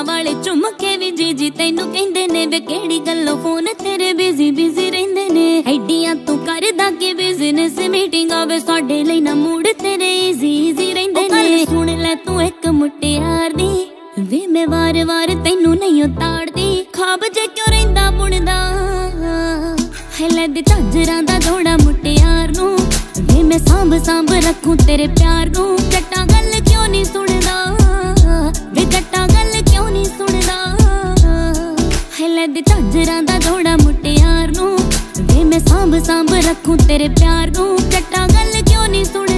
वाले चुम के भी जी तैनू कहंदे ने वे केड़ी गल्लों फोन तेरे बिजी रहिंदे ने ऐडियां तू करदा के बिजनेस मीटिंग आवे साडे लई ना मूड तेरे इजी रहिंदे ने सुन ले तू एक मुटियार दी वे मैं वार तैनू नहीं उतारदी खाब जे क्यों रहिंदा बुणदा है लैदी झांजरां दा जोड़ा मुटियार नू वे मैं सांभ रखूं तेरे प्यार नू जट्टा गल क्यों नहीं सुनदा वे जट्टा गल क्यों नहीं सुनदा है लैदी झांजरां दा जोड़ा मुटियार नू वे मैं सांभ रखूं तेरे प्यार नू जट्टा गल क्यों नहीं सुनदा।